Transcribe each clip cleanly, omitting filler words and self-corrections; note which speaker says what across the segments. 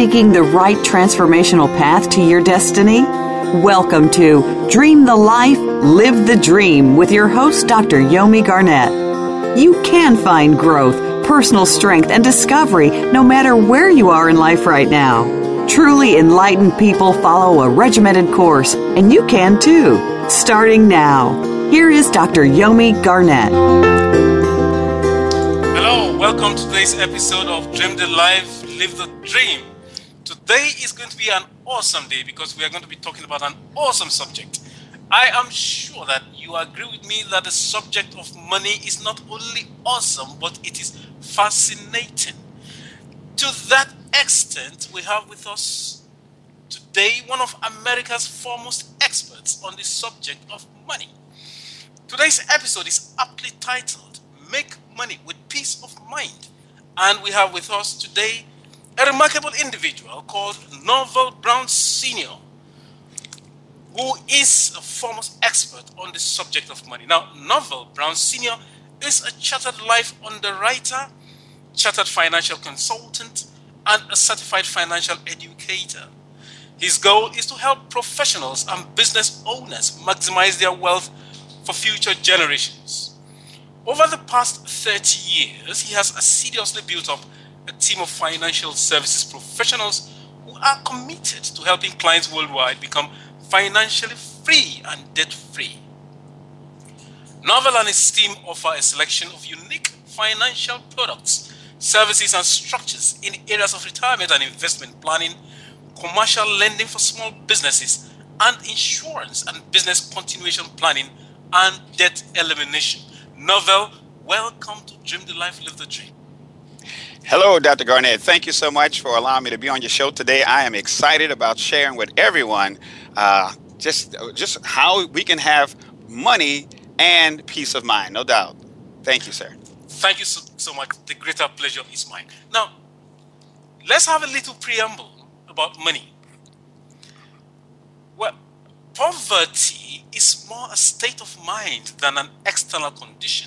Speaker 1: seeking the right transformational path to your destiny? Welcome to Dream the Life, Live the Dream with your host, Dr. Yomi Garnett. You can find growth, personal strength, and discovery no matter where you are in life right now. Truly enlightened people follow a regimented course, and you can too. Starting now, here is Dr. Yomi Garnett.
Speaker 2: Hello, welcome to today's episode of Dream the Life, Live the Dream. Today is going to be an awesome day because we are going to be talking about an awesome subject. I am sure that you agree with me that the subject of money is not only awesome, but it is fascinating. To that extent, we have with us today one of America's foremost experts on the subject of money. Today's episode is aptly titled, Make Money with Peace of Mind. And we have with us today a remarkable individual called Norval Brown Sr., who is a foremost expert on the subject of money. Now, Norval Brown Sr. is a chartered life underwriter, chartered financial consultant, and a certified financial educator. His goal is to help professionals and business owners maximize their wealth for future generations. Over the past 30 years, he has assiduously built up a team of financial services professionals who are committed to helping clients worldwide become financially free and debt-free. Norval and his team offer a selection of unique financial products, services, and structures in areas of retirement and investment planning, commercial lending for small businesses, and insurance and business continuation planning and debt elimination. Norval, welcome to Dream the Life, Live the Dream.
Speaker 3: Hello, Dr. Garnett. Thank you so much for allowing me to be on your show today. I am excited about sharing with everyone just how we can have money and peace of mind, no doubt. Thank you, sir.
Speaker 2: Thank you so much. The greater pleasure is mine. Now, let's have a little preamble about money. Well, poverty is more a state of mind than an external condition.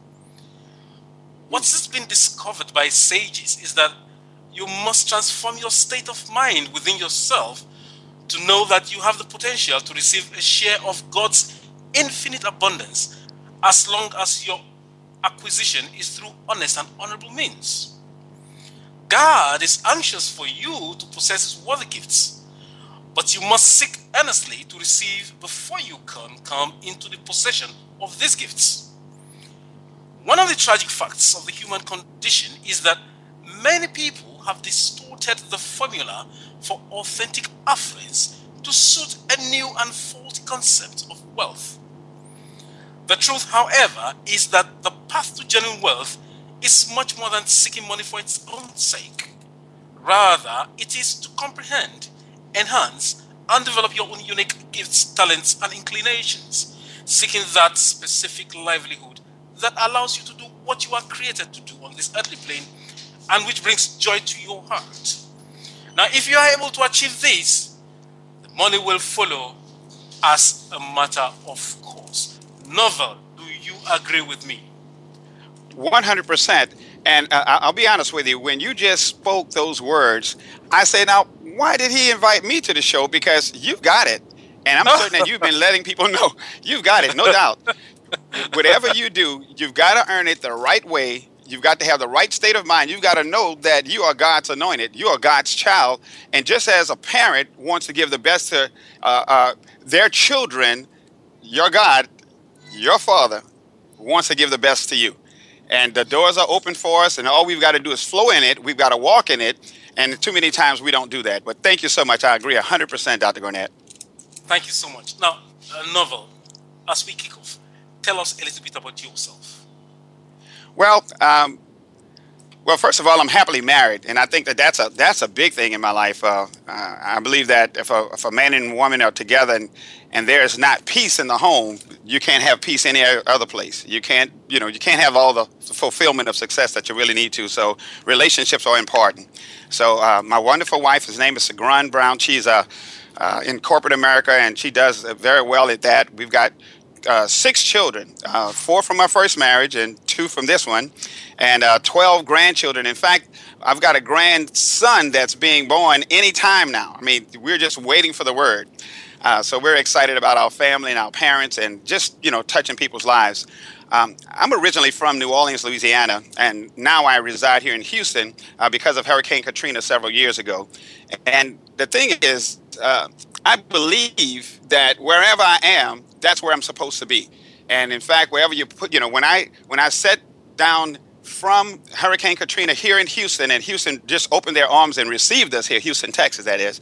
Speaker 2: What's just been discovered by sages is that you must transform your state of mind within yourself to know that you have the potential to receive a share of God's infinite abundance as long as your acquisition is through honest and honorable means. God is anxious for you to possess His worthy gifts, but you must seek earnestly to receive before you can come into the possession of these gifts. One of the tragic facts of the human condition is that many people have distorted the formula for authentic affluence to suit a new and faulty concept of wealth. The truth, however, is that the path to genuine wealth is much more than seeking money for its own sake. Rather, it is to comprehend, enhance, and develop your own unique gifts, talents, and inclinations, seeking that specific livelihood that allows you to do what you are created to do on this earthly plane and which brings joy to your heart. Now, if you are able to achieve this, the money will follow as a matter of course. Norval, do you agree with me?
Speaker 3: 100%. And I'll be honest with you, when you just spoke those words, I say, now, why did he invite me to the show? Because you've got it. And I'm certain that you've been letting people know you've got it, no doubt. Whatever you do, you've got to earn it the right way. You've got to have the right state of mind. You've got to know that you are God's anointed. You are God's child. And just as a parent wants to give the best to their children, your God, your Father, wants to give the best to you. And the doors are open for us, and all we've got to do is flow in it. We've got to walk in it. And too many times we don't do that. But thank you so much. I agree 100%, Dr. Garnett.
Speaker 2: Thank you so much. Now, Norval, as we kick off, tell us a little bit about yourself.
Speaker 3: Well, first of all, I'm happily married, and I think that's a big thing in my life. I believe that if a man and woman are together and there is not peace in the home, you can't have peace any other place. You can't have all the fulfillment of success that you really need to. So relationships are important. So my wonderful wife, his name is Sagran Brown. She's in corporate America, and she does very well at that. We've got 6 children, 4 from my first marriage and 2 2 from this one, and 12 grandchildren. In fact, I've got a grandson that's being born any time now. I mean, we're just waiting for the word. So we're excited about our family and our parents and just, touching people's lives. I'm originally from New Orleans, Louisiana, and now I reside here in Houston because of Hurricane Katrina several years ago. And the thing is, I believe that wherever I am, that's where I'm supposed to be. And in fact, wherever you put, when I sat down from Hurricane Katrina here in Houston, and Houston just opened their arms and received us here, Houston, Texas, that is,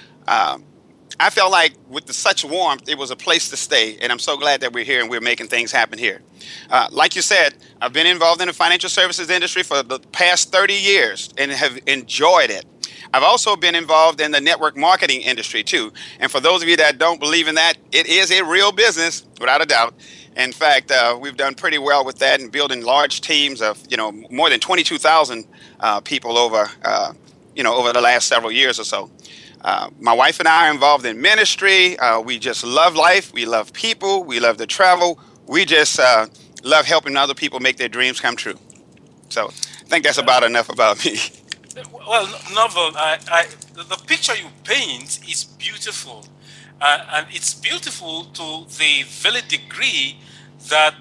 Speaker 3: I felt like with such warmth, it was a place to stay. And I'm so glad that we're here and we're making things happen here. Like you said, I've been involved in the financial services industry for the past 30 years and have enjoyed it. I've also been involved in the network marketing industry too. And for those of you that don't believe in that, it is a real business, without a doubt. In fact, we've done pretty well with that and building large teams of, more than 22,000 people over the last several years or so. My wife and I are involved in ministry. We just love life. We love people. We love to travel. We just love helping other people make their dreams come true. So I think that's about enough about me.
Speaker 2: Well, Novel, the picture you paint is beautiful. And it's beautiful to the very degree that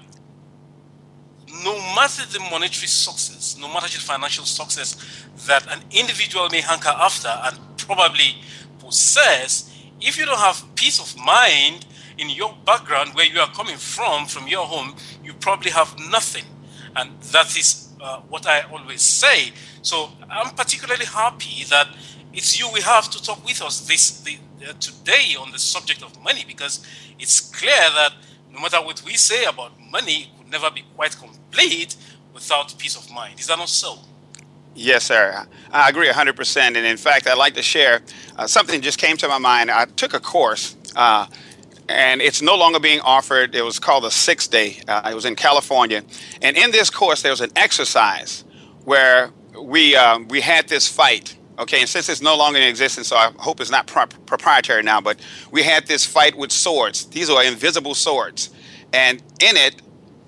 Speaker 2: no matter the monetary success, no matter the financial success that an individual may hanker after and probably possess, if you don't have peace of mind in your background where you are coming from your home, you probably have nothing. And that is what I always say. So I'm particularly happy that it's you we have to talk with us today on the subject of money, because it's clear that no matter what we say about money, it could never be quite complete without peace of mind. Is that not so?
Speaker 3: Yes, sir. I agree 100%. And in fact, I'd like to share something just came to my mind. I took a course, and it's no longer being offered. It was called the 6 Day. It was in California. And in this course, there was an exercise where we had this fight. Okay, and since it's no longer in existence, so I hope it's not proprietary now, but we had this fight with swords. These are invisible swords. And in it,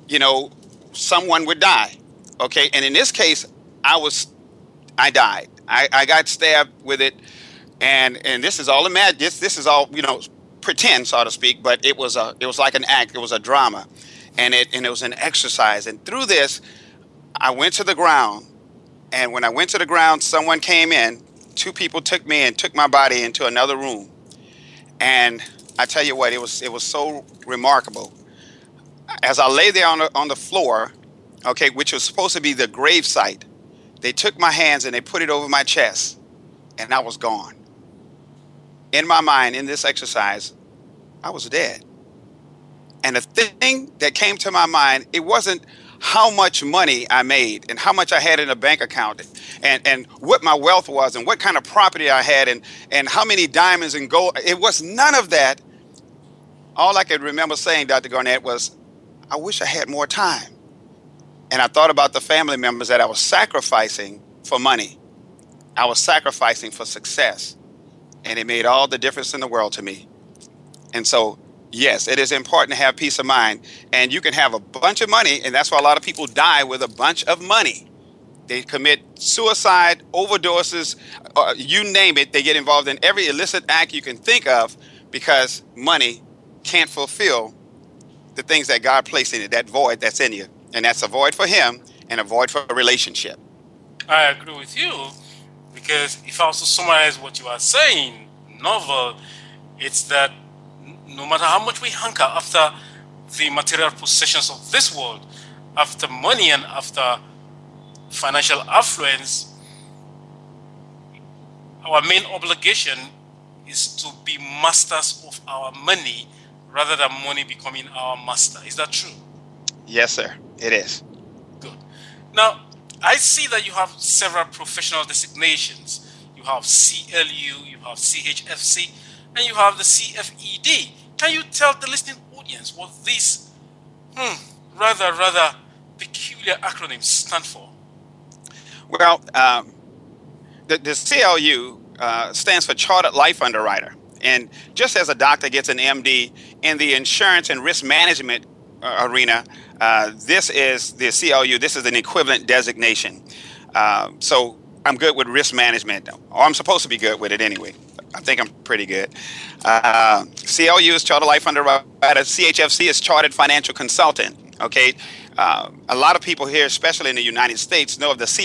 Speaker 3: someone would die. Okay, and in this case, I died. I got stabbed with it, and this is all imagined. This is all pretend, so to speak. But it was like an act. It was a drama, and it was an exercise. And through this, I went to the ground. And when I went to the ground, someone came in. 2 people took me and took my body into another room. And I tell you what, it was so remarkable. As I lay there on the floor, okay, which was supposed to be the grave site, they took my hands and they put it over my chest, and I was gone. In my mind, in this exercise, I was dead. And the thing that came to my mind, it wasn't how much money I made and how much I had in a bank account and what my wealth was and what kind of property I had and how many diamonds and gold. It was none of that. All I could remember saying, Dr. Garnett, was, I wish I had more time. And I thought about the family members that I was sacrificing for money. I was sacrificing for success. And it made all the difference in the world to me. And so, yes, it is important to have peace of mind. And you can have a bunch of money, and that's why a lot of people die with a bunch of money. They commit suicide, overdoses, you name it. They get involved in every illicit act you can think of because money can't fulfill the things that God placed in it, that void that's in you. And that's a void for him and a void for a relationship.
Speaker 2: I agree with you, because if I was to summarize what you are saying, Novel, it's that no matter how much we hanker after the material possessions of this world, after money and after financial affluence, our main obligation is to be masters of our money rather than money becoming our master. Is that true?
Speaker 3: Yes, sir. It is.
Speaker 2: Good. Now, I see that you have several professional designations. You have CLU, you have CHFC, and you have the CFED. Can you tell the listening audience what these rather peculiar acronyms stand for?
Speaker 3: Well, the CLU stands for Chartered Life Underwriter. And just as a doctor gets an MD in the insurance and risk management arena, this is the CLU. This is an equivalent designation. So I'm good with risk management, or I'm supposed to be good with it anyway. I think I'm pretty good. CLU is Chartered Life Underwriter. CHFC is Chartered Financial Consultant. Okay, a lot of people here, especially in the United States, know of the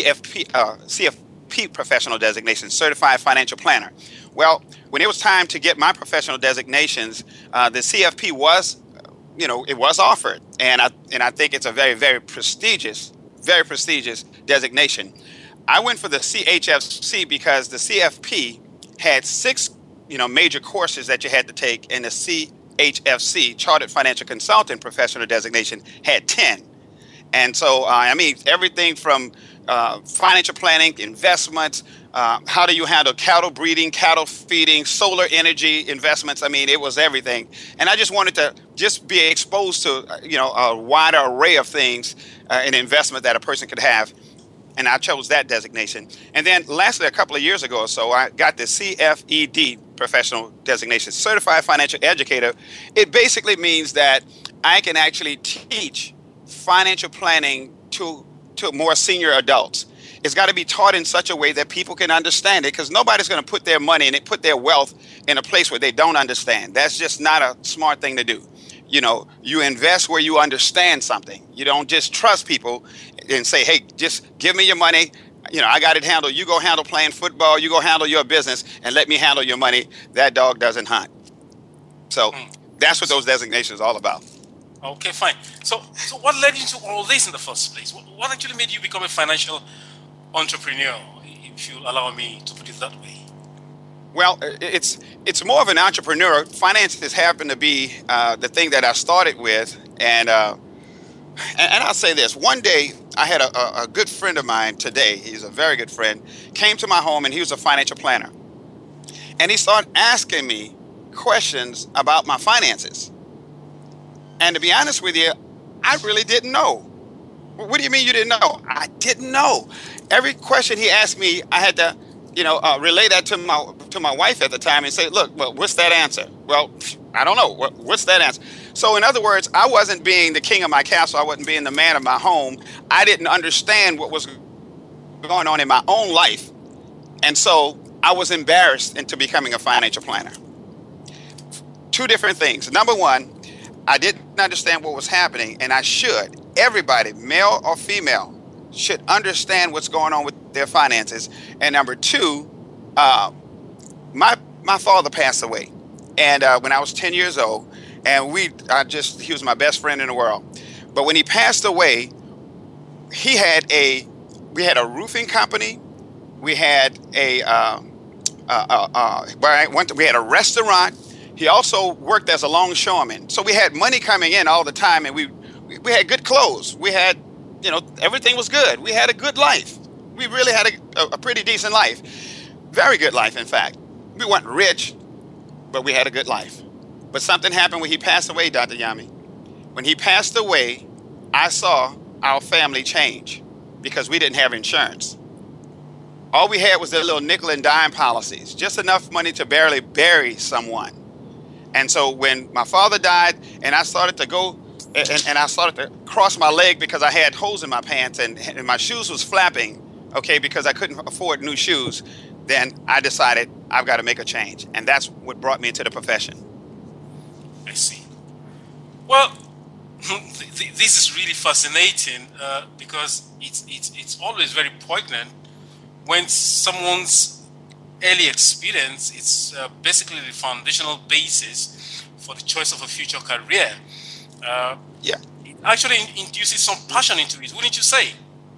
Speaker 3: CFP professional designation, Certified Financial Planner. Well, when it was time to get my professional designations, the CFP was, it was offered, and I think it's a very, very prestigious designation. I went for the CHFC because the CFP had 6, major courses that you had to take, and the CHFC, Chartered Financial Consultant professional designation, had 10. And so, everything from financial planning, investments, how do you handle cattle breeding, cattle feeding, solar energy investments. It was everything. And I just wanted to just be exposed to, a wider array of things in investment that a person could have. And I chose that designation. And then lastly, a couple of years ago or so, I got the CFED professional designation, Certified Financial Educator. It basically means that I can actually teach financial planning to more senior adults. It's got to be taught in such a way that people can understand it, because nobody's going to put their money and put their wealth in a place where they don't understand. That's just not a smart thing to do. You invest where you understand something. You don't just trust people and say, hey, just give me your money. I got it handled. You go handle playing football. You go handle your business and let me handle your money. That dog doesn't hunt. So that's what those designations are all about.
Speaker 2: Okay, fine. So what led you to all this in the first place? What actually made you become a financial entrepreneur, if you allow me to put it that way?
Speaker 3: Well, it's more of an entrepreneur. Finances happen to be the thing that I started with, and I'll say this. One day, I had a good friend of mine today. He's a very good friend. Came to my home, and he was a financial planner. And he started asking me questions about my finances. And to be honest with you, I really didn't know. What do you mean you didn't know? I didn't know. Every question he asked me, I had to, relay that to my wife at the time and say, look, well, what's that answer? Well, I don't know. What's that answer? So in other words, I wasn't being the king of my castle. I wasn't being the man of my home. I didn't understand what was going on in my own life. And so I was embarrassed into becoming a financial planner. Two different things. Number one, I didn't understand what was happening, and I should. Everybody, male or female, should understand what's going on with their finances. And number two, my father passed away, and when I was 10 years old, and he was my best friend in the world. But when he passed away, we had a roofing company, we had we had a restaurant. He also worked as a longshoreman. So we had money coming in all the time, and we had good clothes. We had, everything was good. We had a good life. We really had a pretty decent life. Very good life, in fact. We weren't rich, but we had a good life. But something happened when he passed away, Dr. Yami. When he passed away, I saw our family change because we didn't have insurance. All we had was their little nickel and dime policies, just enough money to barely bury someone. And so when my father died and I started to go and I started to cross my leg because I had holes in my pants and my shoes was flapping, because I couldn't afford new shoes, then I decided I've got to make a change. And that's what brought me into the profession.
Speaker 2: I see. Well, this is really fascinating because it's always very poignant when someone's early experience is basically the foundational basis for the choice of a future career. It actually induces some passion into it, wouldn't you say?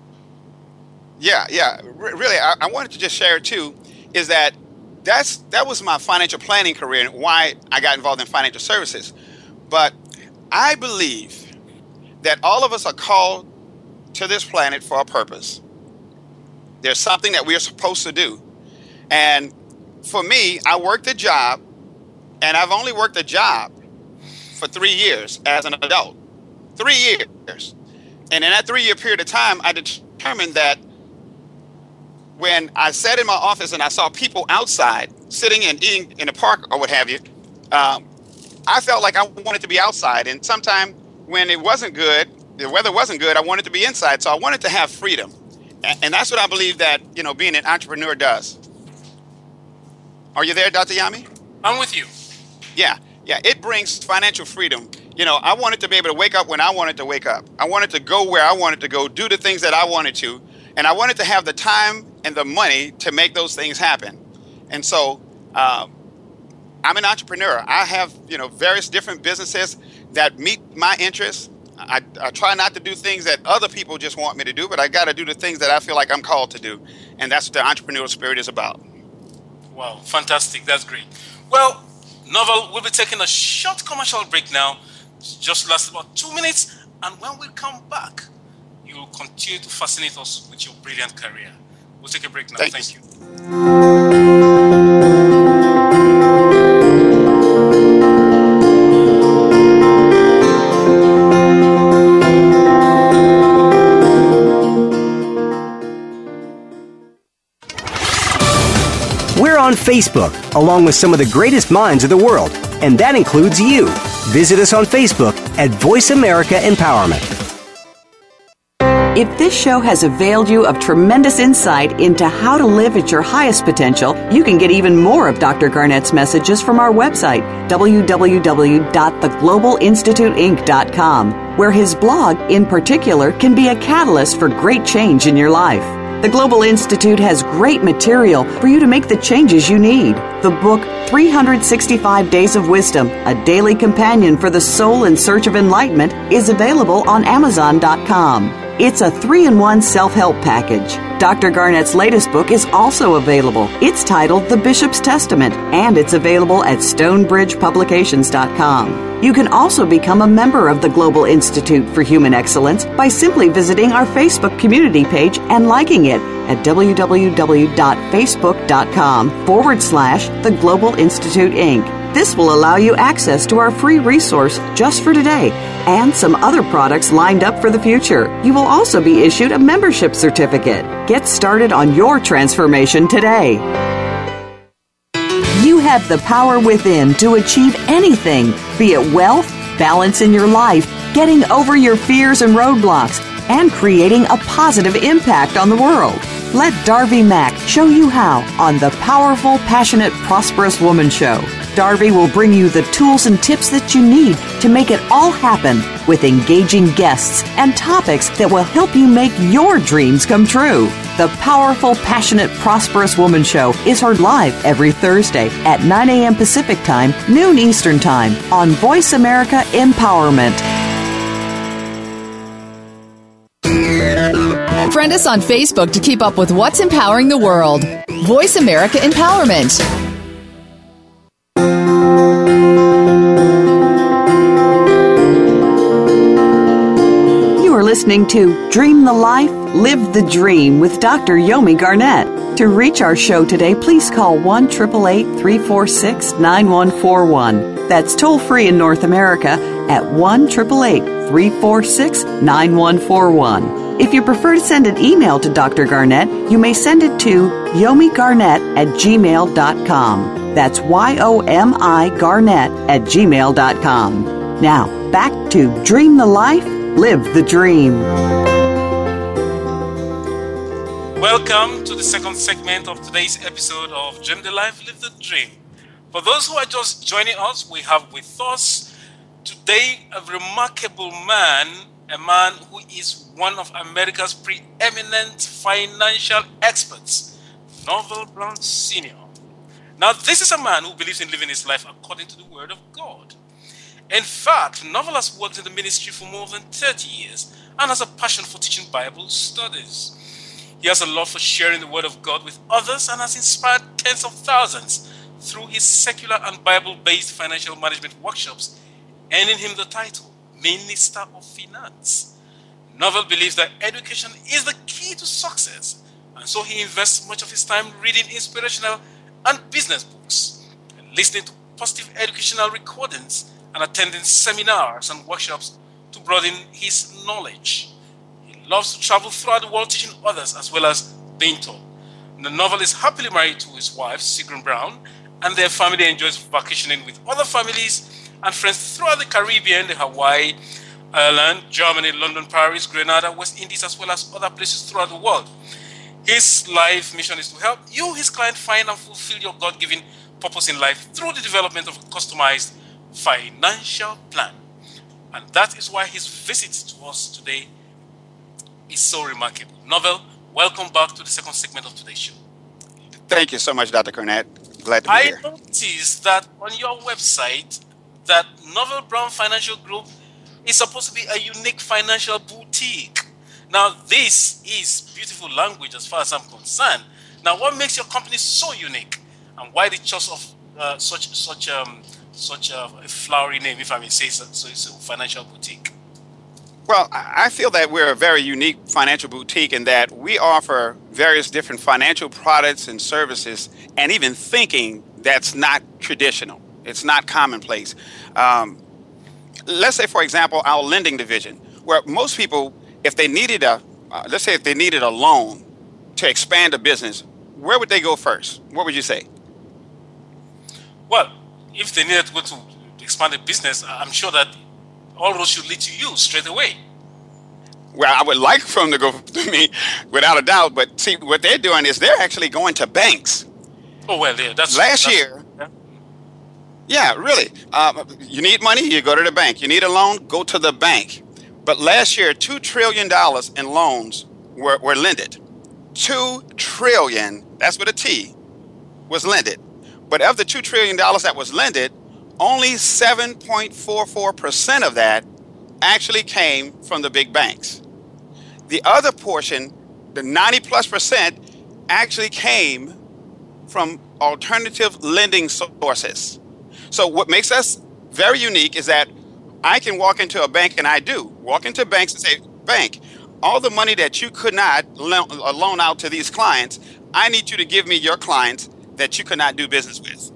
Speaker 3: Yeah. Really, I wanted to just share too, is that was my financial planning career and why I got involved in financial services. But I believe that all of us are called to this planet for a purpose. There's something that we are supposed to do. And for me, I worked a job, and I've only worked a job for 3 years as an adult. 3 years. And in that 3-year period of time, I determined that when I sat in my office and I saw people outside sitting and eating in the park or what have you, I felt like I wanted to be outside. And sometime when it wasn't good, the weather wasn't good, I wanted to be inside. So I wanted to have freedom. And that's what I believe that, being an entrepreneur does. Are you there, Dr. Yami?
Speaker 2: I'm with you.
Speaker 3: Yeah. It brings financial freedom. I wanted to be able to wake up when I wanted to wake up. I wanted to go where I wanted to go, do the things that I wanted to. And I wanted to have the time and the money to make those things happen. And so I'm an entrepreneur. I have, various different businesses that meet my interests. I try not to do things that other people just want me to do, but I got to do the things that I feel like I'm called to do. And that's what the entrepreneurial spirit is about.
Speaker 2: Wow, fantastic. That's great. Well, Novel, we'll be taking a short commercial break now. Just last about 2 minutes. And when we come back, you will continue to fascinate us with your brilliant career. We'll take a break now. Thank you.
Speaker 4: We're on Facebook, along with some of the greatest minds of the world, and that includes you. Visit us on Facebook at Voice America Empowerment.
Speaker 1: If this show has availed you of tremendous insight into how to live at your highest potential, you can get even more of Dr. Garnett's messages from our website, www.theglobalinstituteinc.com, where his blog, in particular, can be a catalyst for great change in your life. The Global Institute has great material for you to make the changes you need. The book, 365 Days of Wisdom, a daily companion for the soul in search of enlightenment, is available on Amazon.com. It's a 3-in-1 self-help package. Dr. Garnett's latest book is also available. It's titled The Bishop's Testament, and it's available at StonebridgePublications.com. You can also become a member of the Global Institute for Human Excellence by simply visiting our Facebook community page and liking it at www.facebook.com/The Global Institute Inc. This will allow you access to our free resource just for today and some other products lined up for the future. You will also be issued a membership certificate. Get started on your transformation today. You have the power within to achieve anything, be it wealth, balance in your life, getting over your fears and roadblocks, and creating a positive impact on the world. Let Darby Mack show you how on the Powerful, Passionate, Prosperous Woman Show. Darby will bring you the tools and tips that you need to make it all happen with engaging guests and topics that will help you make your dreams come true. The Powerful, Passionate, Prosperous Woman Show is heard live every Thursday at 9 a.m. Pacific Time, noon Eastern Time on Voice America Empowerment.
Speaker 5: Friend us on Facebook to keep up with what's empowering the world. Voice America Empowerment.
Speaker 1: You are listening to Dream the Life, Live the Dream with Dr. Yomi Garnett. To reach our show today, please call 1-888-346-9141. That's toll free in North America at 1-888-346-9141. If you prefer to send an email to Dr. Garnett, you may send it to yomigarnett@gmail.com. That's YOMI-Garnett@gmail.com. Now, back to Dream the Life, Live the Dream.
Speaker 2: Welcome to the second segment of today's episode of Dream the Life, Live the Dream. For those who are just joining us, we have with us today a remarkable man, a man who is one of America's preeminent financial experts, Novel Brown Sr. Now, this is a man who believes in living his life according to the Word of God. In fact, Novel has worked in the ministry for more than 30 years and has a passion for teaching Bible studies. He has a love for sharing the Word of God with others and has inspired tens of thousands through his secular and Bible-based financial management workshops, earning him the title Minister of Finance. Novel believes that education is the key to success, and so he invests much of his time reading inspirational and business books, and listening to positive educational recordings, and attending seminars and workshops to broaden his knowledge. He loves to travel throughout the world teaching others as well as being taught. The Novel is happily married to his wife, Sigrun Brown, and their family enjoys vacationing with other families and friends throughout the Caribbean, the Hawaii, Ireland, Germany, London, Paris, Grenada, West Indies, as well as other places throughout the world. His life mission is to help you, his client, find and fulfill your God-given purpose in life through the development of a customized financial plan. And that is why his visit to us today is so remarkable. Novell, welcome back to the second segment of today's show.
Speaker 3: Thank you so much, Dr. Garnett. Glad to be here.
Speaker 2: I noticed that on your website that Novell Brown Financial Group is supposed to be a unique financial boutique. Now, this is beautiful language as far as I'm concerned. Now, what makes your company so unique, and why the choice of such a flowery name, if I may say so, it's a financial boutique?
Speaker 3: Well, I feel that we're a very unique financial boutique in that we offer various different financial products and services, and even thinking that's not traditional. It's not commonplace. Let's say, for example, our lending division, where most people, if they needed let's say if they needed a loan to expand a business, where would they go first? What would you say?
Speaker 2: Well, if they needed to go to expand a business, I'm sure that all roads should lead to you straight away.
Speaker 3: Well, I would like for them to go to me without a doubt, but see, what they're doing is they're actually going to banks.
Speaker 2: Oh, well, yeah, that's...
Speaker 3: Last year... Yeah, really. You need money, you go to the bank. You need a loan, go to the bank. But last year, $2 trillion in loans were lended. $2 trillion, that's with a T, was lended. But of the $2 trillion that was lended, only 7.44% of that actually came from the big banks. The other portion, the 90+%, actually came from alternative lending sources. So what makes us very unique is that I can walk into a bank, and I do walk into banks and say, bank, all the money that you could not loan out to these clients, I need you to give me your clients that you could not do business with.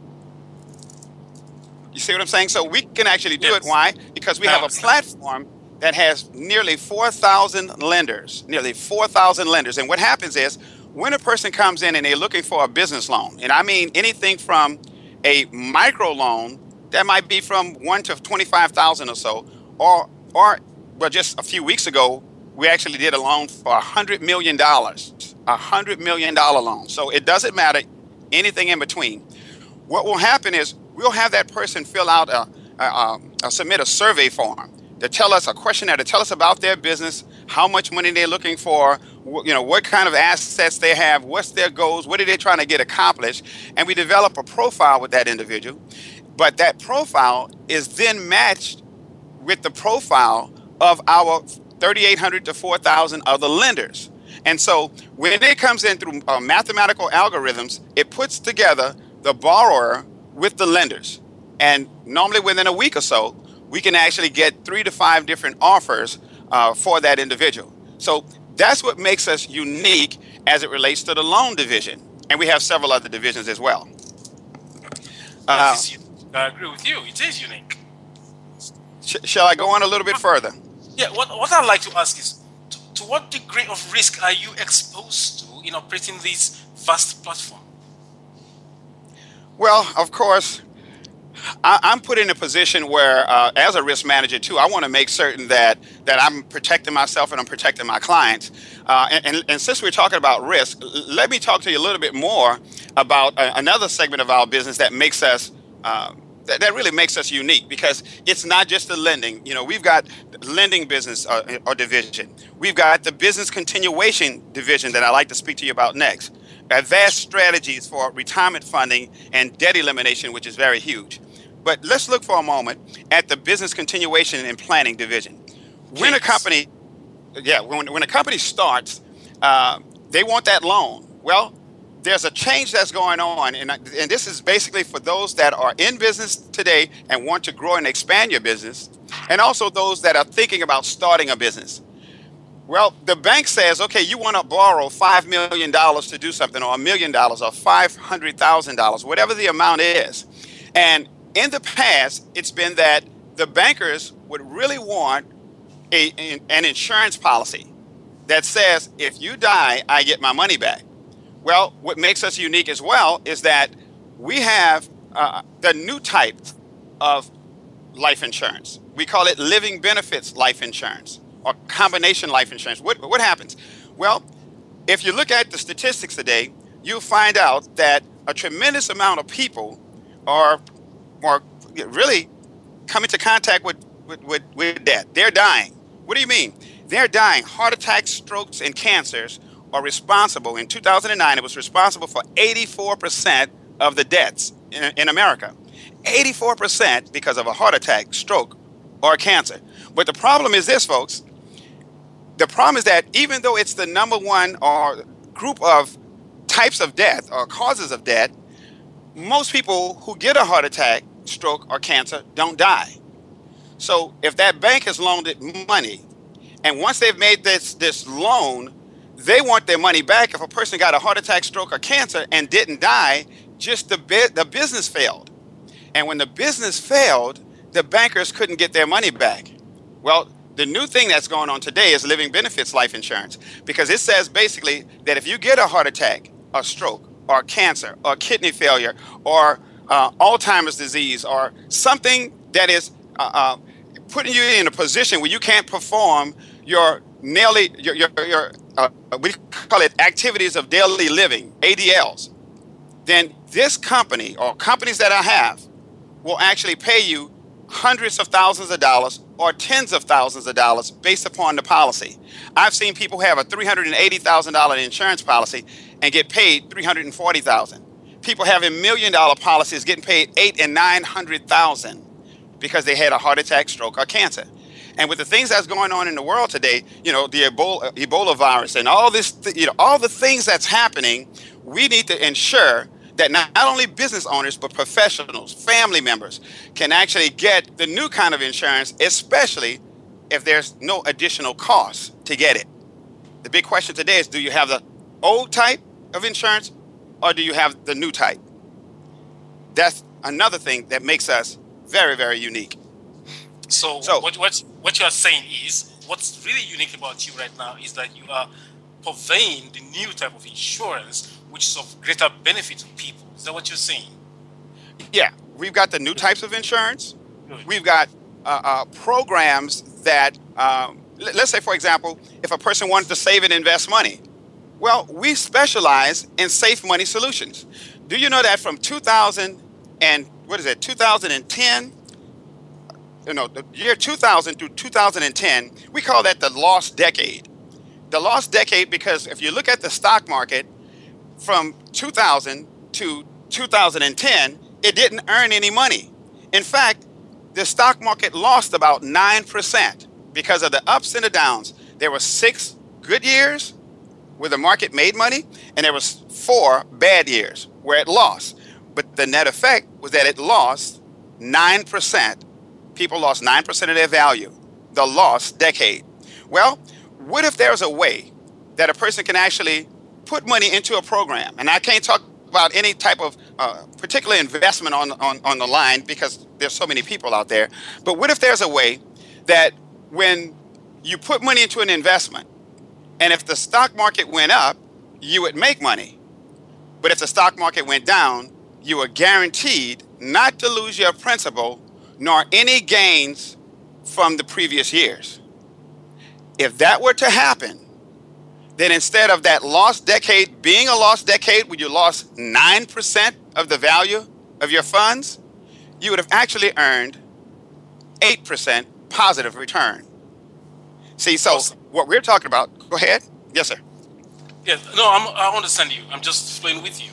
Speaker 3: You see what I'm saying? So we can actually do it. Why? Because we have a platform that has nearly 4,000 lenders, And what happens is when a person comes in and they're looking for a business loan, and I mean anything from a micro loan that might be from $1 to $25,000 or so, or well, just a few weeks ago, we actually did a loan for $100 million, $100 million loan. So it doesn't matter anything in between. What will happen is we'll have that person fill out submit a survey form to tell us a questionnaire to tell us about their business, how much money they're looking for, what kind of assets they have, what's their goals, what are they trying to get accomplished, and we develop a profile with that individual. But that profile is then matched with the profile of our 3,800 to 4,000 other lenders. And so when it comes in through mathematical algorithms, it puts together the borrower with the lenders. And normally within a week or so, we can actually get 3 to 5 different offers for that individual. So that's what makes us unique as it relates to the loan division. And we have several other divisions as well.
Speaker 2: I agree with you. It is unique.
Speaker 3: Shall I go on a little bit further?
Speaker 2: Yeah, what I'd like to ask is, to what degree of risk are you exposed to in operating this vast platform?
Speaker 3: Well, of course, I'm put in a position where, as a risk manager too, I want to make certain that I'm protecting myself and I'm protecting my clients. And since we're talking about risk, let me talk to you a little bit more about another segment of our business that makes us that really makes us unique, because it's not just the lending. We've got the lending business or division. We've got the business continuation division that I'd like to speak to you about next. Advanced strategies for retirement funding and debt elimination, which is very huge. But let's look for a moment at the business continuation and planning division. When a company, when a company starts, they want that loan. Well, there's a change that's going on, and this is basically for those that are in business today and want to grow and expand your business, and also those that are thinking about starting a business. Well, the bank says, okay, you want to borrow $5 million to do something, or $1 million, or $500,000, whatever the amount is. And in the past, it's been that the bankers would really want an insurance policy that says, if you die, I get my money back. Well, what makes us unique as well is that we have the new type of life insurance. We call it living benefits life insurance or combination life insurance. What happens? Well, if you look at the statistics today, you'll find out that a tremendous amount of people are really come into contact with death. They're dying. What do you mean? They're dying. Heart attacks, strokes, and cancers are responsible. In 2009, it was responsible for 84% of the deaths in America. 84% because of a heart attack, stroke, or cancer. But the problem is this, folks. The problem is that even though it's the number one or group of types of death or causes of death, most people who get a heart attack, stroke, or cancer don't die. So if that bank has loaned it money, and once they've made this loan, they want their money back. If a person got a heart attack, stroke, or cancer and didn't die, just the business failed. And when the business failed, the bankers couldn't get their money back. Well, the new thing that's going on today is living benefits life insurance, because it says basically that if you get a heart attack, a stroke, or cancer, or kidney failure, or Alzheimer's disease, or something that is putting you in a position where you can't perform your we call it activities of daily living, ADLs, then this company or companies that I have will actually pay you hundreds of thousands of dollars or tens of thousands of dollars based upon the policy. I've seen people have a $380,000 insurance policy and get paid $340,000. People having $1 million policies getting paid $800,000 and $900,000 because they had a heart attack, stroke, or cancer. And with the things that's going on in the world today, the Ebola virus and all this, all the things that's happening, we need to ensure that not only business owners, but professionals, family members can actually get the new kind of insurance, especially if there's no additional cost to get it. The big question today is, do you have the old type of insurance or do you have the new type? That's another thing that makes us very, very unique.
Speaker 2: So what you are saying is, what's really unique about you right now is that you are purveying the new type of insurance, which is of greater benefit to people. Is that what you're saying?
Speaker 3: Yeah, we've got the new types of insurance. We've got programs that, let's say, for example, if a person wanted to save and invest money, well, we specialize in safe money solutions. Do you know that from 2010, the year 2000 through 2010, we call that the lost decade. The lost decade because if you look at the stock market from 2000 to 2010, it didn't earn any money. In fact, the stock market lost about 9% because of the ups and the downs. There were 6 good years where the market made money, and there was 4 bad years where it lost. But the net effect was that it lost 9%. People lost 9% of their value, the lost decade. Well, what if there's a way that a person can actually put money into a program? And I can't talk about any type of particular investment on the line because there's so many people out there. But what if there's a way that when you put money into an investment, and if the stock market went up, you would make money. But if the stock market went down, you were guaranteed not to lose your principal nor any gains from the previous years. If that were to happen, then instead of that lost decade being a lost decade where you lost 9% of the value of your funds, you would have actually earned 8% positive return. See, so what we're talking about, go ahead. Yes, sir.
Speaker 2: Yeah, no, I understand you. I'm just flowing with you.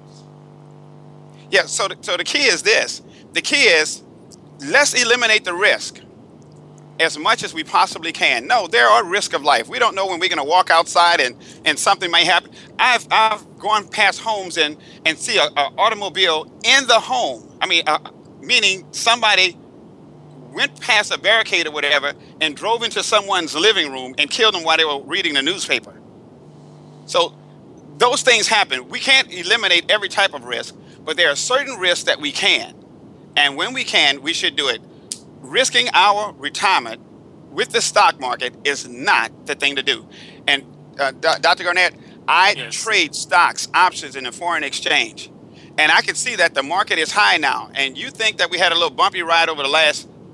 Speaker 3: Yeah, so the key is this. The key is, let's eliminate the risk as much as we possibly can. No, there are risks of life. We don't know when we're going to walk outside and something may happen. I've gone past homes and see an automobile in the home. I mean, meaning somebody went past a barricade or whatever and drove into someone's living room and killed them while they were reading the newspaper. So those things happen. We can't eliminate every type of risk, but there are certain risks that we can. And when we can, we should do it. Risking our retirement with the stock market is not the thing to do. And Dr. Garnett, I trade stocks, options, and the foreign exchange. And I can see that the market is high now. And you think that we had a little bumpy ride over the last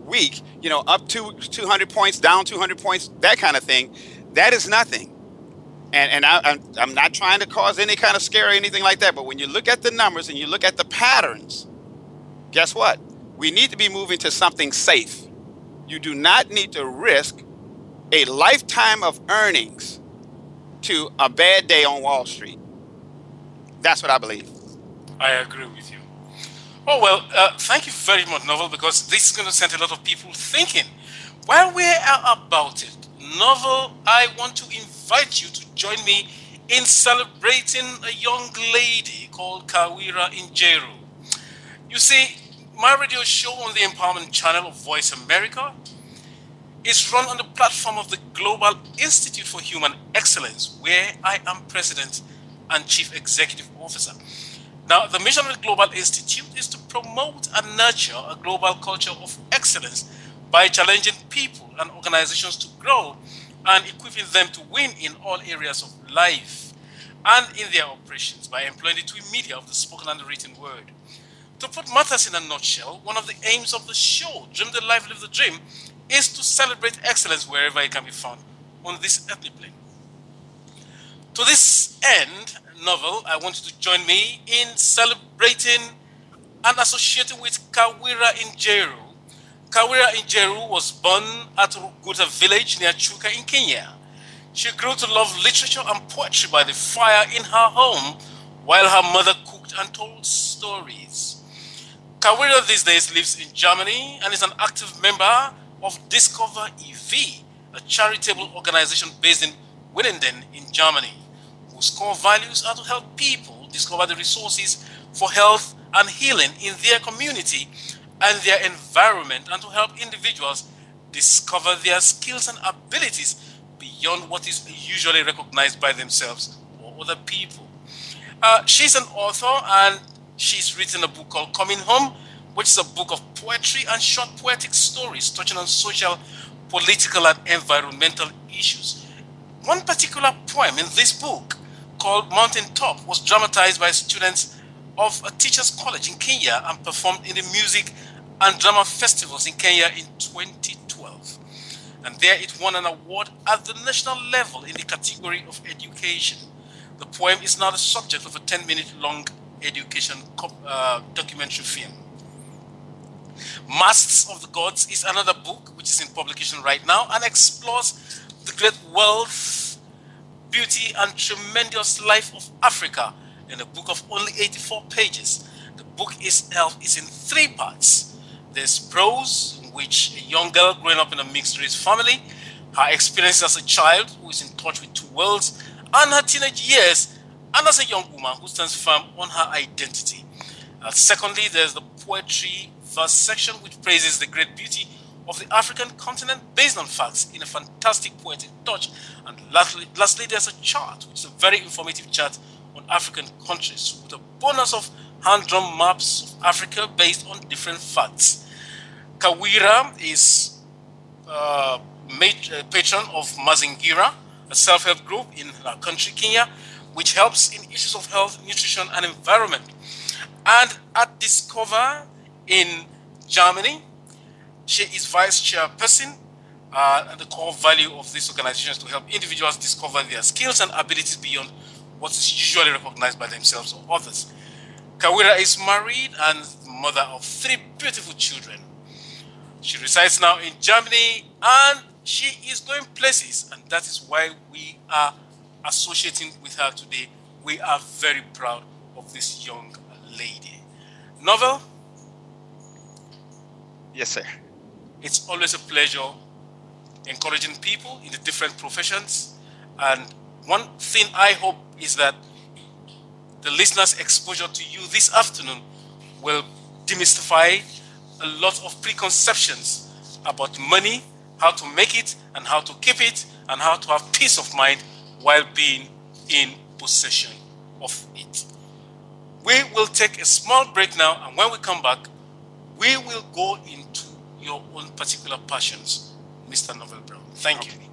Speaker 3: week, up to 200 points, down 200 points, that kind of thing, that is nothing. And I'm not trying to cause any kind of scare or anything like that, but when you look at the numbers and you look at the patterns, guess what? We need to be moving to something safe. You do not need to risk a lifetime of earnings to a bad day on Wall Street. That's what I believe.
Speaker 2: I agree with you. Oh, well, thank you very much, Novel, because this is going to send a lot of people thinking. While we are about it, Novel, I want to invite you to join me in celebrating a young lady called Kawira Njeru. You see, my radio show on the Empowerment Channel of Voice America is run on the platform of the Global Institute for Human Excellence, where I am President and Chief Executive Officer. Now, the mission of the Global Institute is to promote and nurture a global culture of excellence by challenging people and organizations to grow and equipping them to win in all areas of life and in their operations by employing the twin media of the spoken and the written word. To put matters in a nutshell, one of the aims of the show, Dream the Life, Live the Dream, is to celebrate excellence wherever it can be found on this earthly plane. To this end, Novel, I want you to join me in celebrating and associating with Kawira Njeru. Kawira Njeru was born at Ruguta village near Chuka in Kenya. She grew to love literature and poetry by the fire in her home while her mother cooked and told stories. Kawira these days lives in Germany and is an active member of Discover EV, a charitable organization based in Winnenden in Germany, whose core values are to help people discover the resources for health and healing in their community and their environment, and to help individuals discover their skills and abilities beyond what is usually recognized by themselves or other people. She's an author, and she's written a book called Coming Home, which is a book of poetry and short poetic stories touching on social, political, and environmental issues. One particular poem in this book, called Mountain Top, was dramatized by students of a teacher's college in Kenya and performed in the music and drama festivals in Kenya in 2012. And there it won an award at the national level in the category of education. The poem is now the subject of a 10-minute long education documentary film. Masks of the Gods is another book which is in publication right now and explores the great wealth, beauty, and tremendous life of Africa in a book of only 84 pages. The book itself is in 3 parts. There's prose, in which a young girl growing up in a mixed-race family, her experiences as a child who is in touch with 2 worlds, and her teenage years, and as a young woman who stands firm on her identity. Secondly, there's the poetry verse section, which praises the great beauty of the African continent based on facts in a fantastic poetic touch. And lastly, there's a chart, which is a very informative chart on African countries with a bonus of hand-drawn maps of Africa based on different facts. Kawira is patron of Mazingira, a self-help group in our country, Kenya, which helps in issues of health, nutrition, and environment. And at Discover in Germany, she is vice chairperson, and the core value of this organization is to help individuals discover their skills and abilities beyond what is usually recognized by themselves or others. Kawira is married and mother of 3 beautiful children. She resides now in Germany, and she is going places, and that is why we are associating with her today. We are very proud of this young lady. Novel?
Speaker 3: Yes, sir.
Speaker 2: It's always a pleasure encouraging people in the different professions. And one thing I hope is that the listeners' exposure to you this afternoon will demystify a lot of preconceptions about money, how to make it and how to keep it, and how to have peace of mind while being in possession of it. We will take a small break now, and when we come back, we will go into your own particular passions, Mr. Novel Brown. Thank you.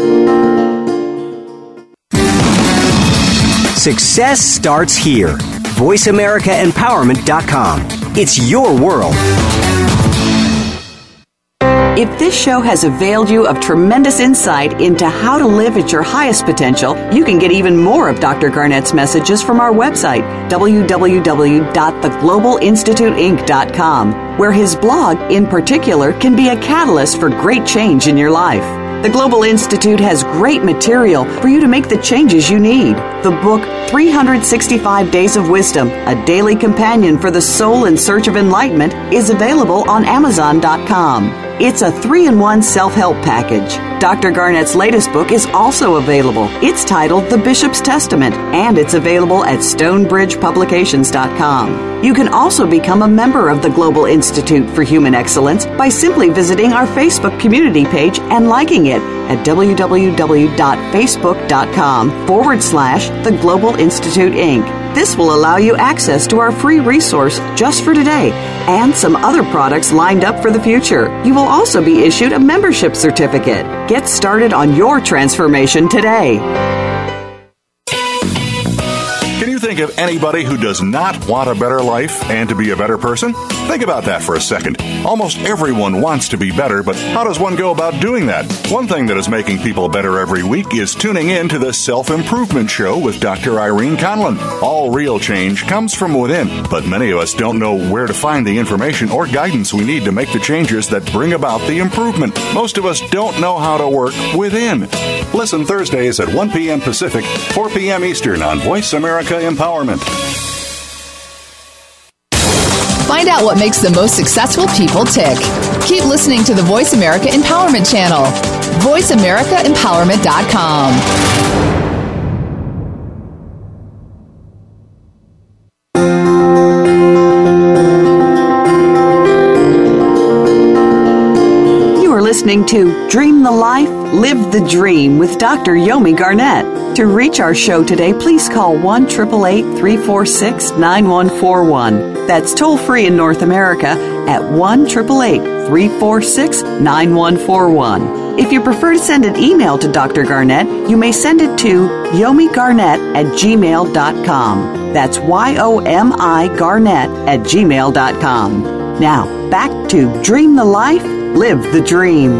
Speaker 4: Success starts here. voiceamericaempowerment.com. It's your world.
Speaker 1: If this show has availed you of tremendous insight into how to live at your highest potential, you can get even more of Dr. Garnett's messages from our website, www.theglobalinstituteinc.com, where his blog, in particular, can be a catalyst for great change in your life. The Global Institute has great material for you to make the changes you need. The book, 365 Days of Wisdom, a daily companion for the soul in search of enlightenment, is available on Amazon.com. It's a 3-in-1 self-help package. Dr. Garnett's latest book is also available. It's titled The Bishop's Testament, and it's available at StonebridgePublications.com. You can also become a member of the Global Institute for Human Excellence by simply visiting our Facebook community page and liking it at www.facebook.com/The Global Institute Inc. This will allow you access to our free resource just for today and some other products lined up for the future. You will also be issued a membership certificate. Get started on your transformation today.
Speaker 6: Can you think of anybody who does not want a better life and to be a better person? Think about that for a second. Almost everyone wants to be better, but how does one go about doing that? One thing that is making people better every week is tuning in to the Self-Improvement Show with Dr. Irene Conlon. All real change comes from within, but many of us don't know where to find the information or guidance we need to make the changes that bring about the improvement. Most of us don't know how to work within. Listen Thursdays at 1 p.m. Pacific, 4 p.m. Eastern on Voice America Empowerment.
Speaker 5: Find out what makes the most successful people tick. Keep listening to the Voice America Empowerment Channel. VoiceAmericaEmpowerment.com.
Speaker 1: Listening to Dream the Life, Live the Dream with Dr. Yomi Garnett. To reach our show today, please call 1-888-346-9141. That's toll free in North America at 1-888-346-9141. If you prefer to send an email to Dr. Garnett, you may send it to yomigarnett@gmail.com. That's YOMI Garnett@gmail.com. Now, back to Dream the Life, Live the Dream.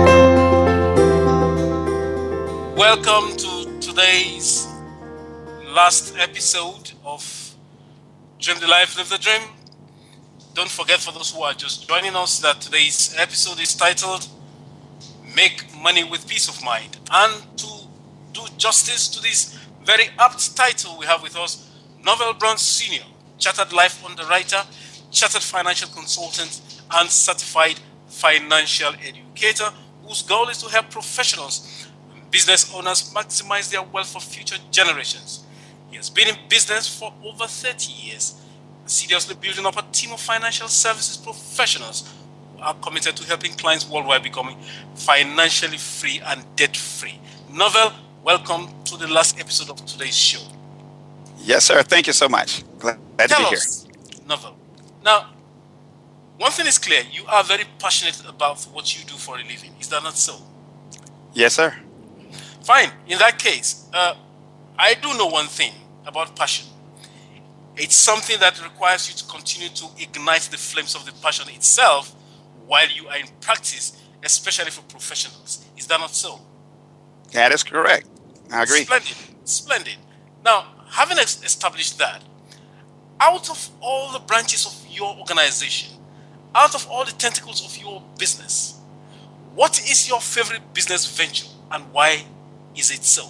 Speaker 2: Welcome to today's last episode of Dream the Life, Live the Dream. Don't forget, for those who are just joining us, that today's episode is titled Make Money with Peace of Mind. And to do justice to this very apt title, we have with us Novell Brown Sr., chartered life underwriter, chartered financial consultant, and certified financial educator, whose goal is to help professionals and business owners maximize their wealth for future generations. He has been in business for over 30 years, seriously building up a team of financial services professionals who are committed to helping clients worldwide becoming financially free and debt-free. Novell, welcome to the last episode of today's show.
Speaker 3: Yes, sir. Thank you so much. Glad to be here.
Speaker 2: Novell. Now, one thing is clear, you are very passionate about what you do for a living. Is that not so?
Speaker 3: Yes, sir.
Speaker 2: Fine. In that case, I do know one thing about passion. It's something that requires you to continue to ignite the flames of the passion itself while you are in practice, especially for professionals. Is that not so?
Speaker 3: That is correct. I agree.
Speaker 2: Splendid. Now, having established that, out of all the branches of your organization, out of all the tentacles of your business, what is your favorite business venture and why is it so?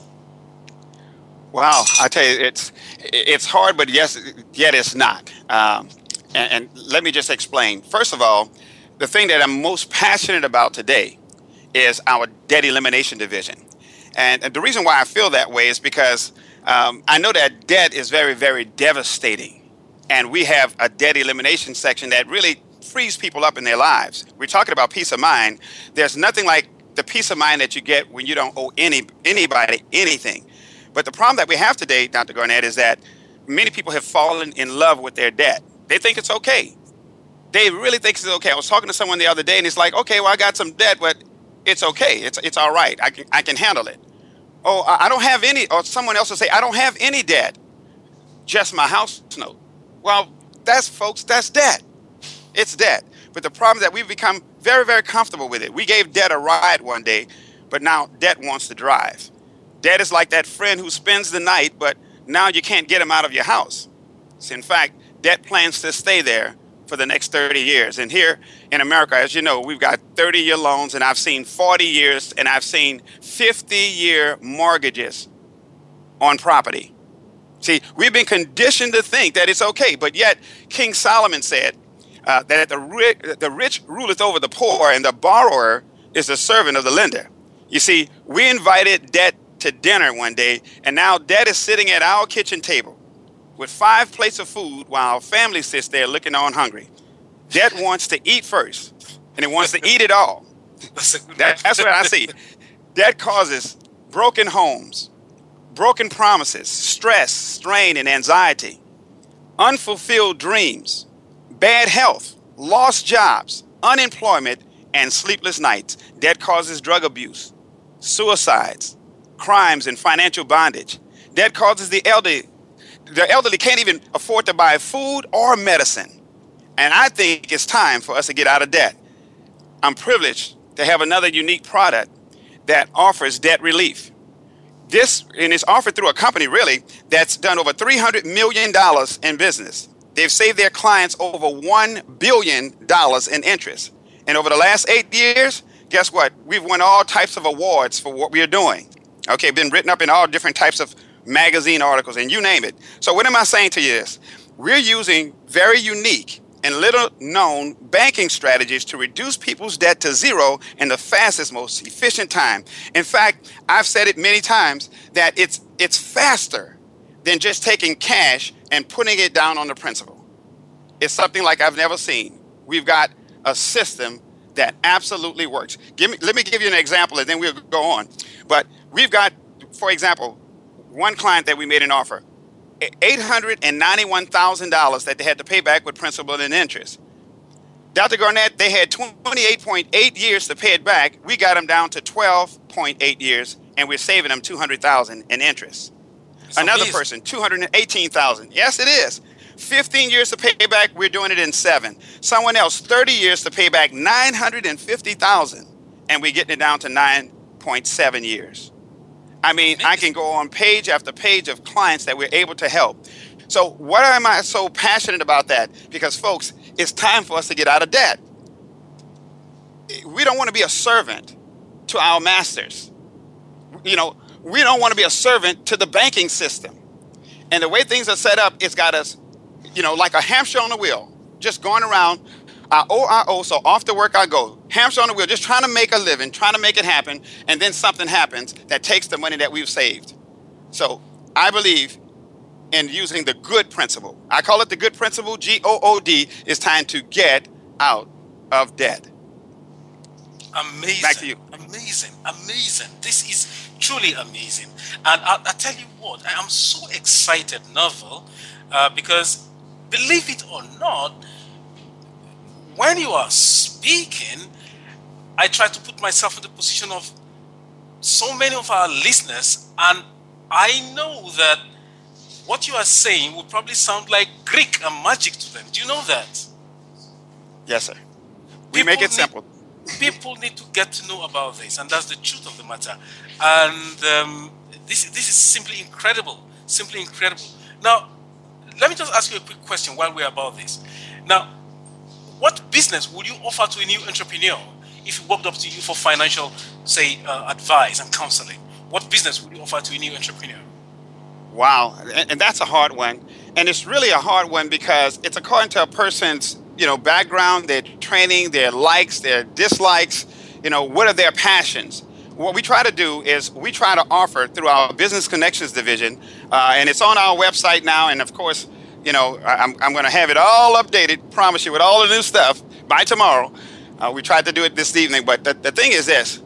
Speaker 3: Wow, I tell you, it's hard, but yet it's not. And let me just explain. First of all, the thing that I'm most passionate about today is our debt elimination division. And the reason why I feel that way is because I know that debt is very, very devastating. And we have a debt elimination section that really frees people up in their lives. We're talking about peace of mind. There's nothing like the peace of mind that you get when you don't owe anybody anything. But the problem that we have today, Dr. Garnett, is that many people have fallen in love with their debt. They think it's okay. They really think it's okay. I was talking to someone the other day, and it's like, okay, well, I got some debt, but it's okay. It's all right. I can handle it. Oh, I don't have any, or someone else will say, I don't have any debt. just my house note. Well, that's debt. It's debt. But the problem is that we've become very, very comfortable with it. We gave debt a ride one day, but now debt wants to drive. Debt is like that friend who spends the night, but now you can't get him out of your house. So in fact, debt plans to stay there for the next 30 years. And here in America, as you know, we've got 30-year loans, and I've seen 40 years, and I've seen 50-year mortgages on property. See, we've been conditioned to think that it's okay, but yet King Solomon said that the rich ruleth over the poor, and the borrower is the servant of the lender. You see, we invited debt to dinner one day, and now debt is sitting at our kitchen table with 5 plates of food while our family sits there looking on hungry. Debt wants to eat first, and it wants to eat it all. That's what I see. Debt causes broken homes, broken promises, stress, strain, and anxiety, unfulfilled dreams, bad health, lost jobs, unemployment, and sleepless nights. Debt causes drug abuse, suicides, crimes, and financial bondage. Debt causes the elderly can't even afford to buy food or medicine. And I think it's time for us to get out of debt. I'm privileged to have another unique product that offers debt relief. This is offered through a company, really, that's done over $300 million in business. They've saved their clients over $1 billion in interest. And over the last 8 years, guess what? We've won all types of awards for what we are doing. Okay, been written up in all different types of magazine articles, and you name it. So what am I saying to you is, we're using very unique and little known banking strategies to reduce people's debt to zero in the fastest, most efficient time. In fact, I've said it many times that it's faster than just taking cash and putting it down on the principal. It's something like I've never seen. We've got a system that absolutely works. Let me give you an example, and then we'll go on. But we've got, for example, one client that we made an offer, $891,000 that they had to pay back with principal and interest. Dr. Garnett, they had 28.8 years to pay it back. We got them down to 12.8 years, and we're saving them $200,000 in interest. Another person, $218,000. Yes, it is. 15 years to pay back, we're doing it in 7. Someone else, 30 years to pay back $950,000, and we're getting it down to 9.7 years. I mean, I can go on page after page of clients that we're able to help. So why am I so passionate about that? Because, folks, it's time for us to get out of debt. We don't want to be a servant to our masters. You know, we don't want to be a servant to the banking system. And the way things are set up, it's got us, you know, like a hamster on the wheel, just going around. I owe, so off to work I go. Hamster on the wheel, just trying to make a living, trying to make it happen, and then something happens that takes the money that we've saved. So I believe in using the good principle. I call it the good principle, G-O-O-D. It's time to get out of debt.
Speaker 2: Amazing.
Speaker 3: Back to you.
Speaker 2: Amazing. This is truly amazing. And I tell you what, I am so excited, Neville, because believe it or not, when you are speaking, I try to put myself in the position of so many of our listeners, and I know that what you are saying will probably sound like Greek and magic to them. Do you know that?
Speaker 3: Yes, sir. We make it simple.
Speaker 2: People need to get to know about this, and that's the truth of the matter. And this is simply incredible. Simply incredible. Now, let me just ask you a quick question while we're about this. Now, what business would you offer to a new entrepreneur if he walked up to you for financial, say, advice and counseling? What business would you offer to a new entrepreneur?
Speaker 3: Wow, and that's a hard one. And it's really a hard one because it's according to a person's, background, their training, their likes, their dislikes, what are their passions? What we try to do is we try to offer through our Business Connections division, and it's on our website now, and of course, I'm going to have it all updated, promise you, with all the new stuff by tomorrow. We tried to do it this evening, but the thing is this.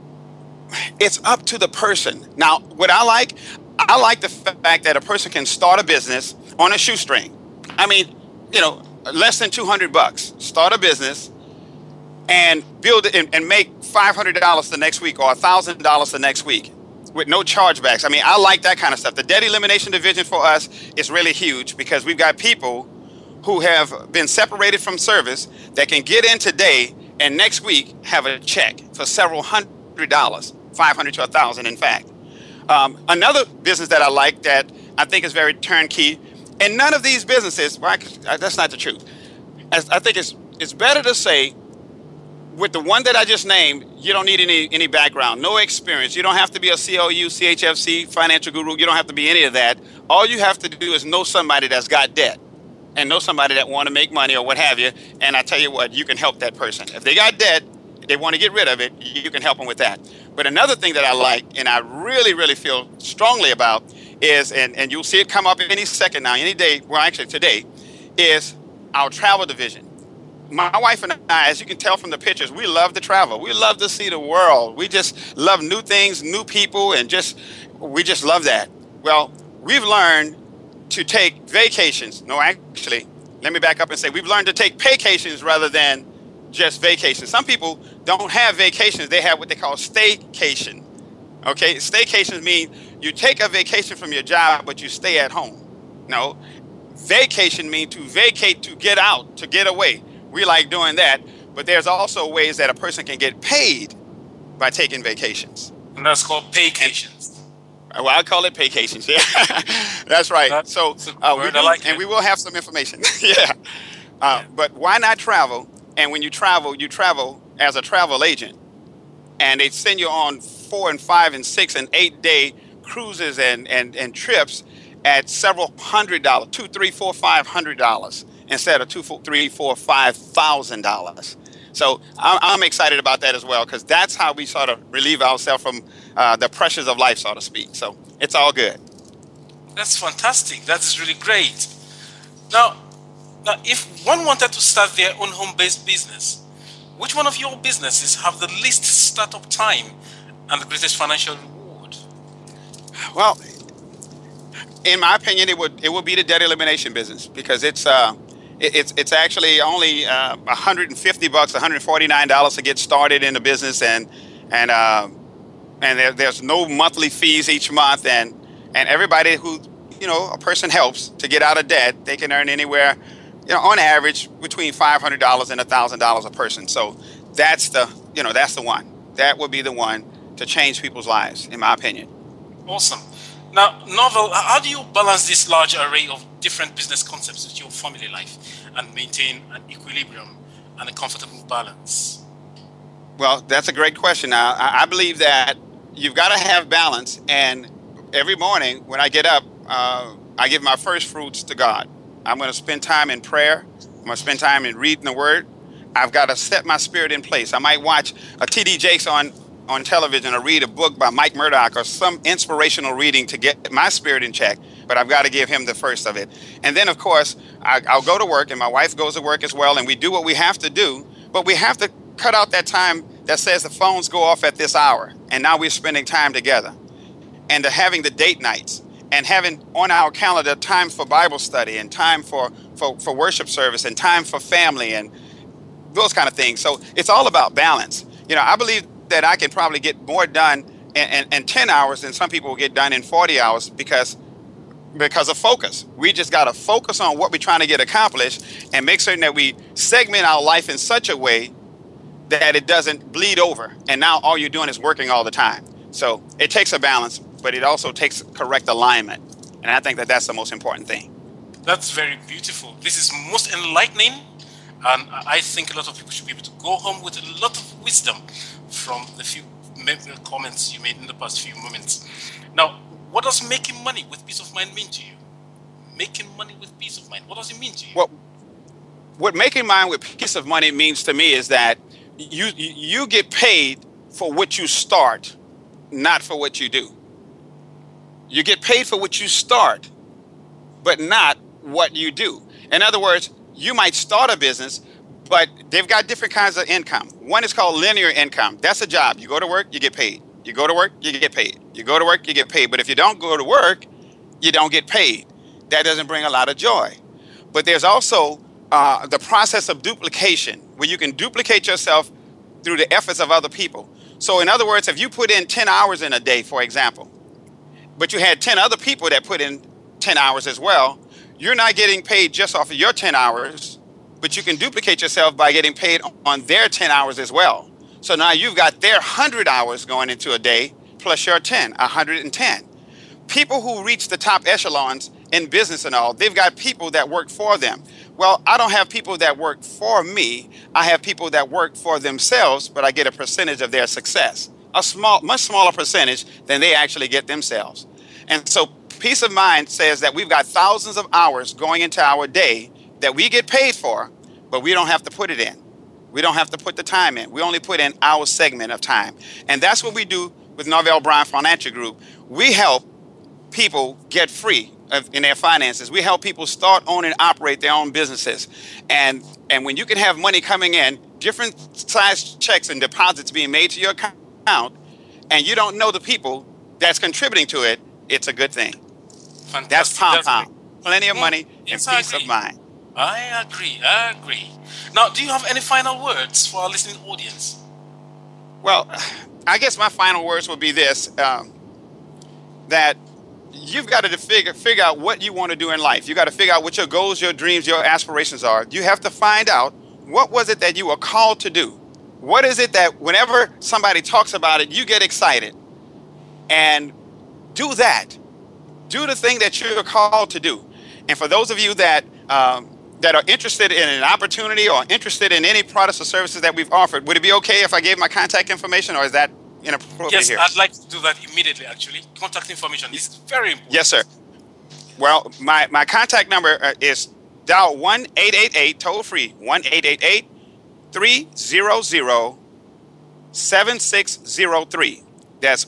Speaker 3: It's up to the person. Now, what I like the fact that a person can start a business on a shoestring. I mean, less than $200. Start a business and build it and make $500 the next week or $1,000 the next week with no chargebacks. I mean, I like that kind of stuff. The debt elimination division for us is really huge because we've got people who have been separated from service that can get in today and next week have a check for several $100, $500 to $1,000, in fact. Another business that I like that I think is very turnkey, and none of these businesses, well, that's not the truth. I think it's better to say, with the one that I just named, you don't need any background, no experience. You don't have to be a COU, CHFC, financial guru. You don't have to be any of that. All you have to do is know somebody that's got debt and know somebody that want to make money or what have you. And I tell you what, you can help that person. If they got debt, they want to get rid of it, you can help them with that. But another thing that I like, and I really, really feel strongly about is, and you'll see it come up any second now, any day, well, actually today, is our travel division. My wife and I, as you can tell from the pictures, we love to travel. We love to see the world. We just love new things, new people, and we just love that. Well, we've learned to take vacations. No, actually, let me back up and say we've learned to take paycations rather than just vacations. Some people don't have vacations. They have what they call staycation. Okay, staycations mean you take a vacation from your job, but you stay at home. No, vacation means to vacate, to get out, to get away. We like doing that, but there's also ways that a person can get paid by taking vacations.
Speaker 2: And that's called paycations.
Speaker 3: Well, I call it paycations. Yeah, that's right. We will have some information. Yeah. But why not travel? And when you travel as a travel agent, and they send you on 4 and 5 and 6 and 8 day cruises and trips at several $100, $200, $300, $400, $500 instead of $2,000, $3,000, $4,000, $5,000. So I'm excited about that as well, because that's how we sort of relieve ourselves from the pressures of life, so to speak. So it's all good.
Speaker 2: That's fantastic. That is really great. Now, if one wanted to start their own home-based business, which one of your businesses have the least startup time and the greatest financial reward?
Speaker 3: Well, in my opinion, it would be the debt elimination business, because it's actually only $150, $149 to get started in the business, and there's no monthly fees each month, and everybody who a person helps to get out of debt, they can earn anywhere, on average between $500 and $1,000 a person. So that's the one. That would be the one to change people's lives, in my opinion.
Speaker 2: Awesome. Now, Norval, how do you balance this large array of different business concepts with your family life and maintain an equilibrium and a comfortable balance?
Speaker 3: Well, that's a great question. Now, I believe that you've got to have balance, and every morning when I get up, I give my first fruits to God. I'm going to spend time in prayer. I'm going to spend time in reading the Word. I've got to set my spirit in place. I might watch a T.D. Jakes on television or read a book by Mike Murdock or some inspirational reading to get my spirit in check, but I've got to give him the first of it. And then, of course, I'll go to work, and my wife goes to work as well, and we do what we have to do, but we have to cut out that time that says the phones go off at this hour, and now we're spending time together. And having the date nights, and having on our calendar time for Bible study, and time for worship service, and time for family, and those kind of things. So it's all about balance. I believe that I can probably get more done in 10 hours than some people will get done in 40 hours because of focus. We just got to focus on what we're trying to get accomplished and make certain that we segment our life in such a way that it doesn't bleed over. And now all you're doing is working all the time. So it takes a balance, but it also takes correct alignment. And I think that that's the most important thing.
Speaker 2: That's very beautiful. This is most enlightening. And I think a lot of people should be able to go home with a lot of wisdom from the few comments you made in the past few moments. Now, what does making money with peace of mind mean to you? Making money with peace of mind, what does it mean to you?
Speaker 3: Well, what making money with peace of mind means to me is that you get paid for what you start, not for what you do. You get paid for what you start, but not what you do. In other words, you might start a business, but they've got different kinds of income. One is called linear income. That's a job. You go to work, you get paid. You go to work, you get paid. You go to work, you get paid. But if you don't go to work, you don't get paid. That doesn't bring a lot of joy. But there's also the process of duplication, where you can duplicate yourself through the efforts of other people. So in other words, if you put in 10 hours in a day, for example, but you had 10 other people that put in 10 hours as well, you're not getting paid just off of your 10 hours, but you can duplicate yourself by getting paid on their 10 hours as well. So now you've got their 100 hours going into a day plus your 10, 110. People who reach the top echelons in business and all, they've got people that work for them. Well, I don't have people that work for me. I have people that work for themselves, but I get a percentage of their success, much smaller percentage than they actually get themselves. And so peace of mind says that we've got thousands of hours going into our day that we get paid for, but we don't have to put it in. We don't have to put the time in. We only put in our segment of time. And that's what we do with Norvell Brown Financial Group. We help people get free in their finances. We help people start, own, and operate their own businesses. And when you can have money coming in, different size checks and deposits being made to your account, and you don't know the people that's contributing to it, it's a good thing.
Speaker 2: Fantastic.
Speaker 3: That's pom-pom. Plenty of money and
Speaker 2: Yes,
Speaker 3: peace of mind.
Speaker 2: I agree. Now, do you have any final words for our listening audience?
Speaker 3: Well, I guess my final words would be this, that you've got to figure out what you want to do in life. You got to figure out what your goals, your dreams, your aspirations are. You have to find out what was it that you were called to do. What is it that whenever somebody talks about it, you get excited? And do that. Do the thing that you're called to do. And for those of you that are interested in an opportunity or interested in any products or services that we've offered, would it be okay if I gave my contact information, or is that inappropriate
Speaker 2: Yes,
Speaker 3: here?
Speaker 2: I'd like to do that immediately, actually. Contact information is very important.
Speaker 3: Yes, sir. Well, my contact number is dial 1-888, toll free, 1-888-300-7603. That's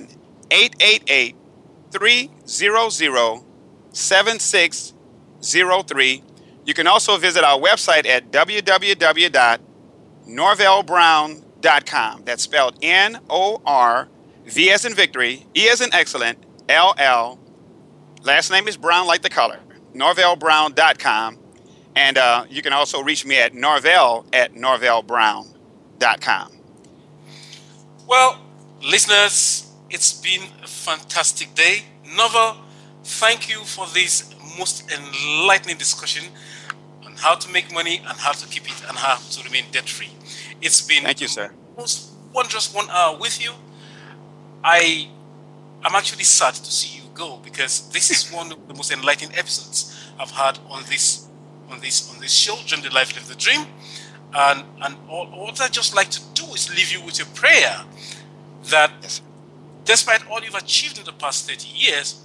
Speaker 3: 1-888-300-7603. You can also visit our website at www.norvellbrown.com. That's spelled N-O-R-V as in victory, E as in excellent, L-L. Last name is Brown like the color. NorvellBrown.com. And you can also reach me at norvell@norvellbrown.com.
Speaker 2: Well, listeners, it's been a fantastic day. Norvell, thank you for this most enlightening discussion on how to make money and how to keep it and how to remain debt-free. It's been
Speaker 3: Thank you, sir.
Speaker 2: most wondrous 1 hour with you. I'm actually sad to see you go, because this is one of the most enlightening episodes I've had on this show, Dream the Life, Live the Dream. And what I just like to do is leave you with a prayer that despite all you've achieved in the past 30 years,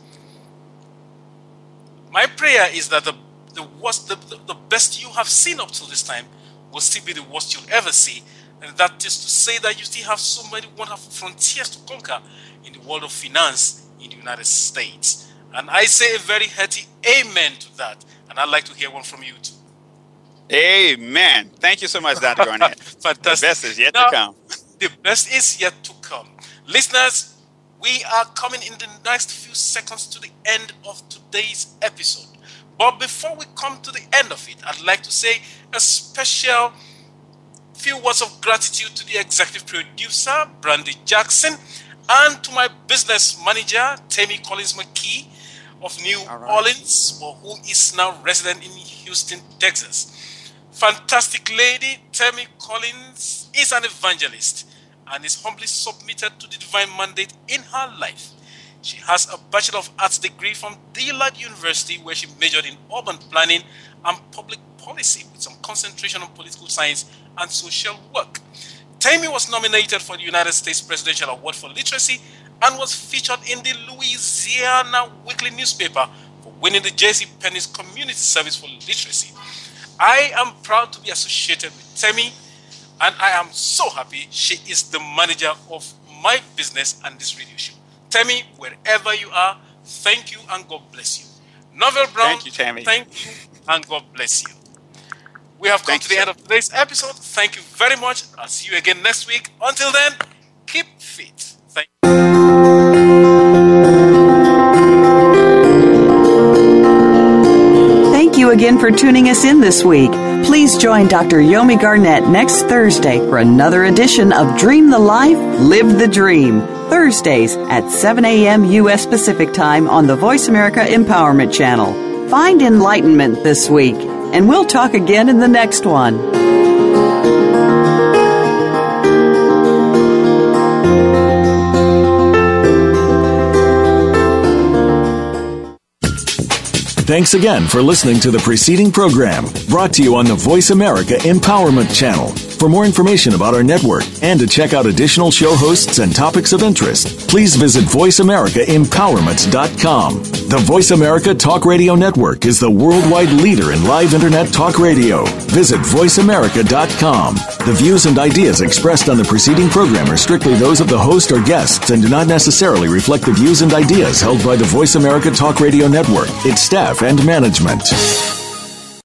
Speaker 2: my prayer is that the best you have seen up till this time will still be the worst you'll ever see. And that is to say that you still have so many wonderful frontiers to conquer in the world of finance in the United States. And I say a very hearty amen to that. And I'd like to hear one from you too.
Speaker 3: Amen. Thank you so much, Dr. Garnett.
Speaker 2: Fantastic.
Speaker 3: The best is yet to come.
Speaker 2: The best is yet to come. Listeners, we are coming in the next few seconds to the end of today's episode. But before we come to the end of it, I'd like to say a special few words of gratitude to the executive producer, Brandy Jackson, and to my business manager, Tammy Collins McKee of New Orleans, who is now resident in Houston, Texas. Fantastic lady, Tammy Collins is an evangelist and is humbly submitted to the divine mandate in her life. She has a Bachelor of Arts degree from Dillard University, where she majored in urban planning and public policy with some concentration on political science and social work. Tammy was nominated for the United States Presidential Award for Literacy and was featured in the Louisiana Weekly newspaper for winning the J.C. Penney's Community Service for Literacy. I am proud to be associated with Tammy, and I am so happy she is the manager of my business and this radio show. Tammy, wherever you are, thank you and God bless you. Norvell Brown,
Speaker 3: thank you, Tammy.
Speaker 2: Thank you and God bless you. We have come to the end of today's episode. Thank you very much. I'll see you again next week. Until then, keep fit. Thank you.
Speaker 1: Thank you again for tuning us in this week. Please join Dr. Yomi Garnett next Thursday for another edition of Dream the Life, Live the Dream. Thursdays at 7 a.m. U.S. Pacific Time on the Voice America Empowerment Channel. Find enlightenment this week, and we'll talk again in the next one.
Speaker 7: Thanks again for listening to the preceding program, brought to you on the Voice America Empowerment Channel. For more information about our network and to check out additional show hosts and topics of interest, please visit VoiceAmericaEmpowerment.com. The Voice America Talk Radio Network is the worldwide leader in live Internet talk radio. Visit VoiceAmerica.com. The views and ideas expressed on the preceding program are strictly those of the host or guests and do not necessarily reflect the views and ideas held by the Voice America Talk Radio Network, its staff, and management.